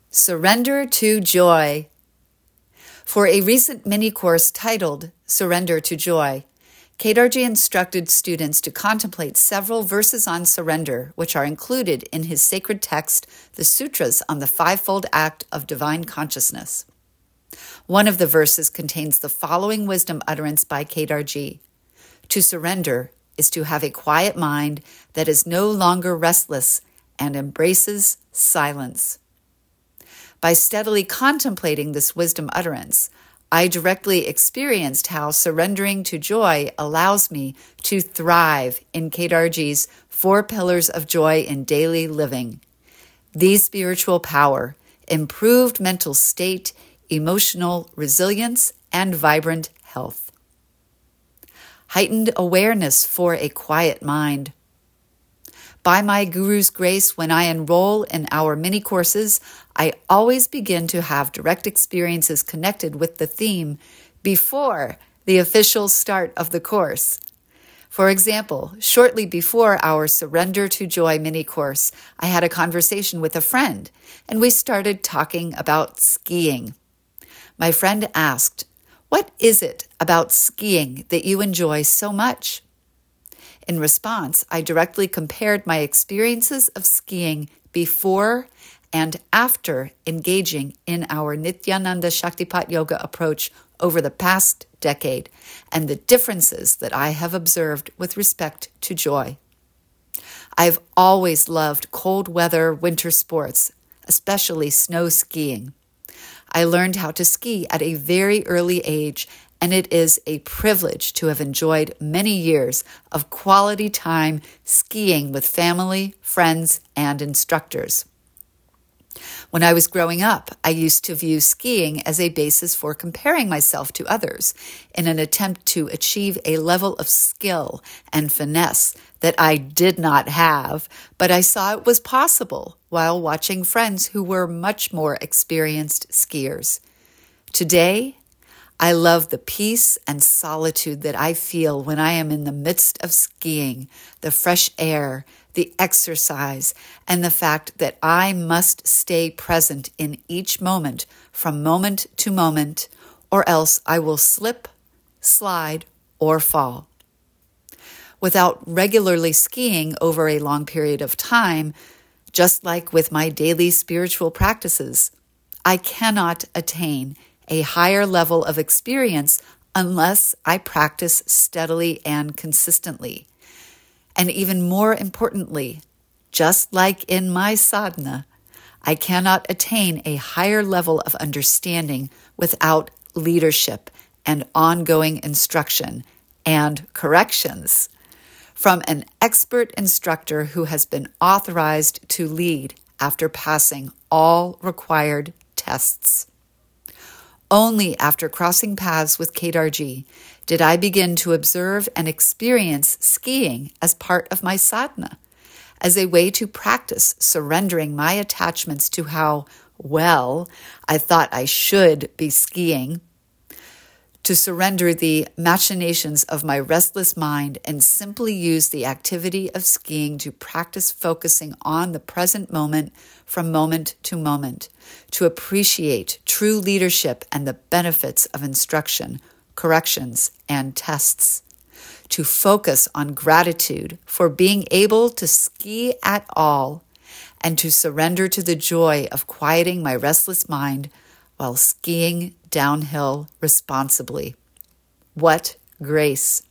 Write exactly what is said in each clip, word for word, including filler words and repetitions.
Surrender to Joy. For a recent mini-course titled Surrender to Joy, Kedarji instructed students to contemplate several verses on surrender, which are included in his sacred text, the Sutras on the Fivefold Act of Divine Consciousness. One of the verses contains the following wisdom utterance by Kedarji. To surrender is to have a quiet mind that is no longer restless and embraces silence. By steadily contemplating this wisdom utterance, I directly experienced how surrendering to joy allows me to thrive in Kedarji's four pillars of joy in daily living. These spiritual power, improved mental state, emotional resilience, and vibrant health. Heightened awareness for a quiet mind. By my Guru's grace, when I enroll in our mini-courses, I always begin to have direct experiences connected with the theme before the official start of the course. For example, shortly before our Surrender to Joy mini-course, I had a conversation with a friend, and we started talking about skiing. My friend asked, "What is it about skiing that you enjoy so much?" In response, I directly compared my experiences of skiing before and after engaging in our Nityananda Shaktipat Yoga approach over the past decade and the differences that I have observed with respect to joy. I've always loved cold weather winter sports, especially snow skiing. I learned how to ski at a very early age, and it is a privilege to have enjoyed many years of quality time skiing with family, friends, and instructors. When I was growing up, I used to view skiing as a basis for comparing myself to others in an attempt to achieve a level of skill and finesse that I did not have, but I saw it was possible while watching friends who were much more experienced skiers. Today, I love the peace and solitude that I feel when I am in the midst of skiing, the fresh air, the exercise, and the fact that I must stay present in each moment from moment to moment, or else I will slip, slide, or fall. Without regularly skiing over a long period of time, just like with my daily spiritual practices, I cannot attain a higher level of experience unless I practice steadily and consistently. And even more importantly, just like in my sadhana, I cannot attain a higher level of understanding without leadership and ongoing instruction and corrections from an expert instructor who has been authorized to lead after passing all required tests. Only after crossing paths with Kedarji did I begin to observe and experience skiing as part of my sadhana, as a way to practice surrendering my attachments to how well I thought I should be skiing, to surrender the machinations of my restless mind and simply use the activity of skiing to practice focusing on the present moment from moment to moment, to appreciate true leadership and the benefits of instruction, corrections, and tests, to focus on gratitude for being able to ski at all, and to surrender to the joy of quieting my restless mind while skiing downhill responsibly. What grace!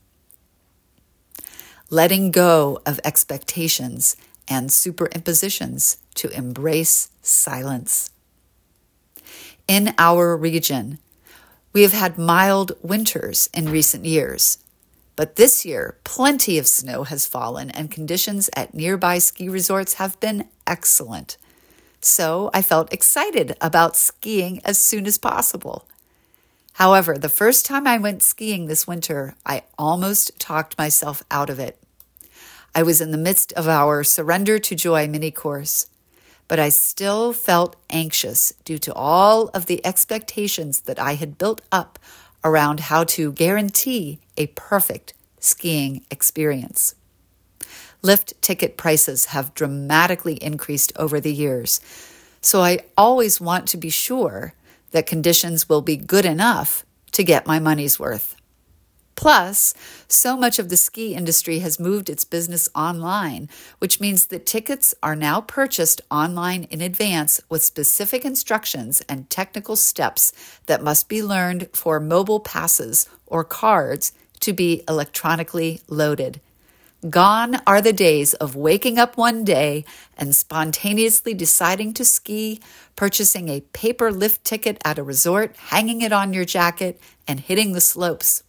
Letting go of expectations and superimpositions to embrace silence. In our region, we have had mild winters in recent years, but this year plenty of snow has fallen and conditions at nearby ski resorts have been excellent. So I felt excited about skiing as soon as possible. However, the first time I went skiing this winter, I almost talked myself out of it. I was in the midst of our Surrender to Joy mini-course, but I still felt anxious due to all of the expectations that I had built up around how to guarantee a perfect skiing experience. Lift ticket prices have dramatically increased over the years, So I always want to be sure that conditions will be good enough to get my money's worth. Plus, so much of the ski industry has moved its business online, which means that tickets are now purchased online in advance with specific instructions and technical steps that must be learned for mobile passes or cards to be electronically loaded. Gone are the days of waking up one day and spontaneously deciding to ski, purchasing a paper lift ticket at a resort, hanging it on your jacket, and hitting the slopes.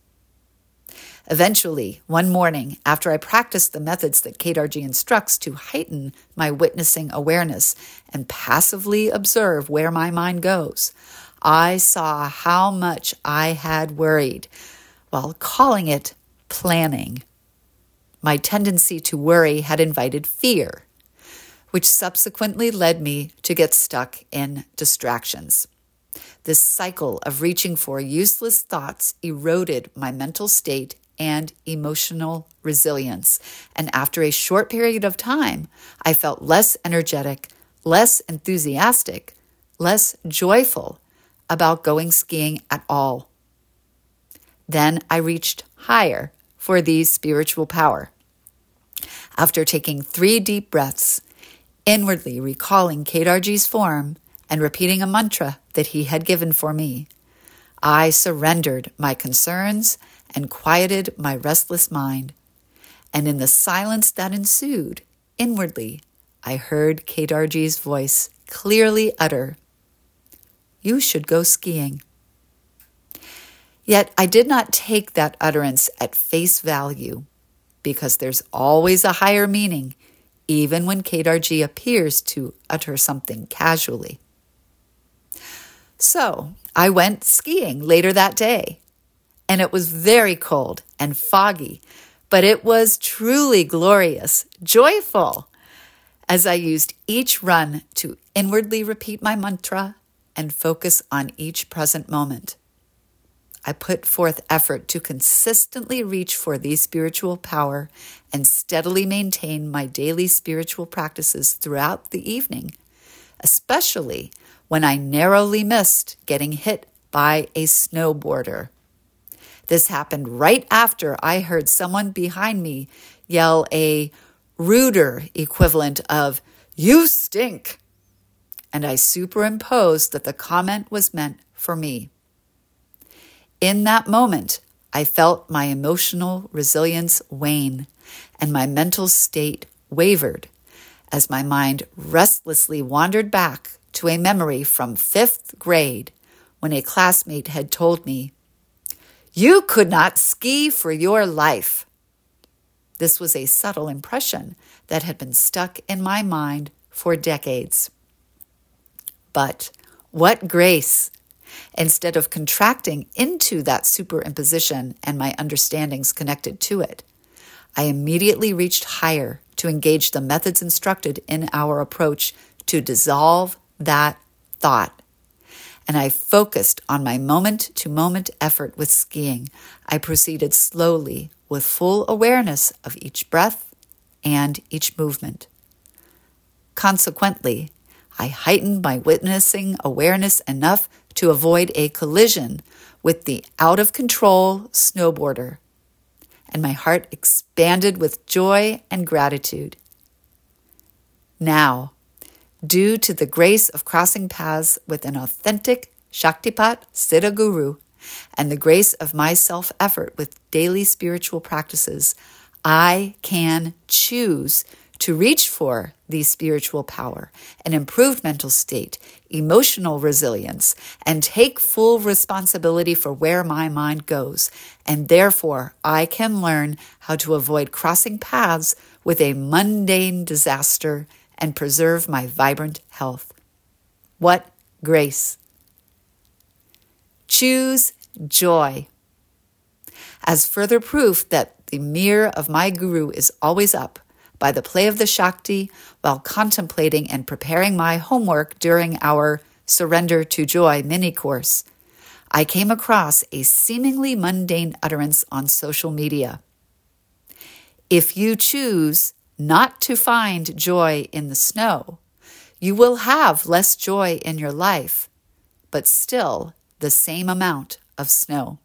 Eventually, one morning, after I practiced the methods that Kate R G instructs to heighten my witnessing awareness and passively observe where my mind goes, I saw how much I had worried while calling it planning. My tendency to worry had invited fear, which subsequently led me to get stuck in distractions. This cycle of reaching for useless thoughts eroded my mental state and emotional resilience. And after a short period of time, I felt less energetic, less enthusiastic, less joyful about going skiing at all. Then I reached higher for the spiritual power. After taking three deep breaths, inwardly recalling Kate R G's form and repeating a mantra that he had given for me, I surrendered my concerns and quieted my restless mind. And in the silence that ensued, inwardly, I heard Kate R G's voice clearly utter, "You should go skiing." Yet I did not take that utterance at face value, because there's always a higher meaning, even when Kate R G appears to utter something casually. So I went skiing later that day, and it was very cold and foggy, but it was truly glorious, joyful, as I used each run to inwardly repeat my mantra and focus on each present moment. I put forth effort to consistently reach for the spiritual power and steadily maintain my daily spiritual practices throughout the evening, especially when I narrowly missed getting hit by a snowboarder. This happened right after I heard someone behind me yell a ruder equivalent of, "You stink," and I superimposed that the comment was meant for me. In that moment, I felt my emotional resilience wane and my mental state wavered as my mind restlessly wandered back to a memory from fifth grade when a classmate had told me, "You could not ski for your life." This was a subtle impression that had been stuck in my mind for decades. But what grace! Instead of contracting into that superimposition and my understandings connected to it, I immediately reached higher to engage the methods instructed in our approach to dissolve that thought. And I focused on my moment-to-moment effort with skiing. I proceeded slowly with full awareness of each breath and each movement. Consequently, I heightened my witnessing awareness enough to avoid a collision with the out-of-control snowboarder, and my heart expanded with joy and gratitude. Now, due to the grace of crossing paths with an authentic Shaktipat Siddha Guru and the grace of my self-effort with daily spiritual practices, I can choose to reach for the spiritual power, an improved mental state, emotional resilience, and take full responsibility for where my mind goes. And therefore, I can learn how to avoid crossing paths with a mundane disaster and preserve my vibrant health. What grace! Choose joy. As further proof that the mirror of my guru is always up, by the play of the Shakti while contemplating and preparing my homework during our Surrender to Joy mini-course, I came across a seemingly mundane utterance on social media. If you choose not to find joy in the snow, You will have less joy in your life, but still the same amount of snow.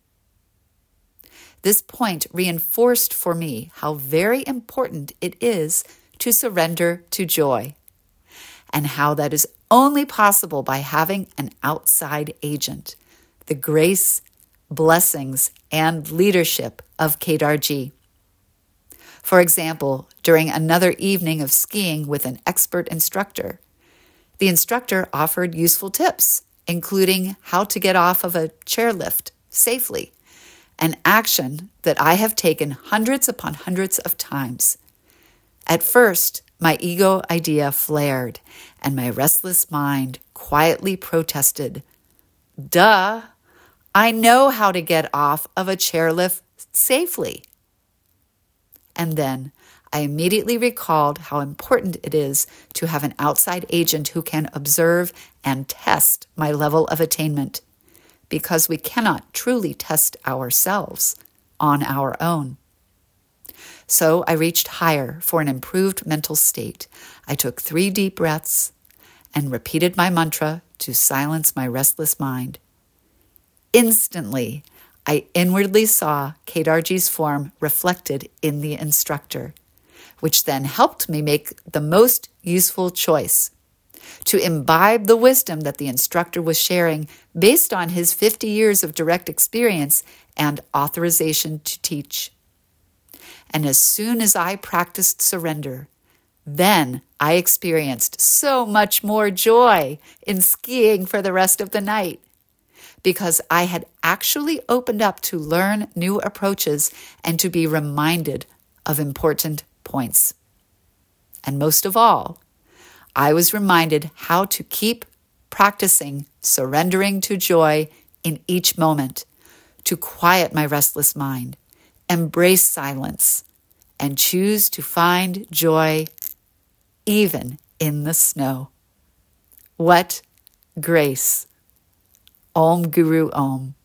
This point reinforced for me how very important it is to surrender to joy, and how that is only possible by having an outside agent, the grace, blessings, and leadership of Kedarji. For example, during another evening of skiing with an expert instructor, the instructor offered useful tips, including how to get off of a chairlift safely, an action that I have taken hundreds upon hundreds of times. At first, my ego idea flared, and my restless mind quietly protested. Duh! I know how to get off of a chairlift safely. And then I immediately recalled how important it is to have an outside agent who can observe and test my level of attainment, because we cannot truly test ourselves on our own. So I reached higher for an improved mental state. I took three deep breaths and repeated my mantra to silence my restless mind. Instantly, I inwardly saw Kedarji's form reflected in the instructor, which then helped me make the most useful choice, to imbibe the wisdom that the instructor was sharing based on his fifty years of direct experience and authorization to teach. And as soon as I practiced surrender, then I experienced so much more joy in skiing for the rest of the night, because I had actually opened up to learn new approaches and to be reminded of important points. And most of all, I was reminded how to keep practicing surrendering to joy in each moment, to quiet my restless mind, embrace silence, and choose to find joy even in the snow. What grace! Om Guru Om.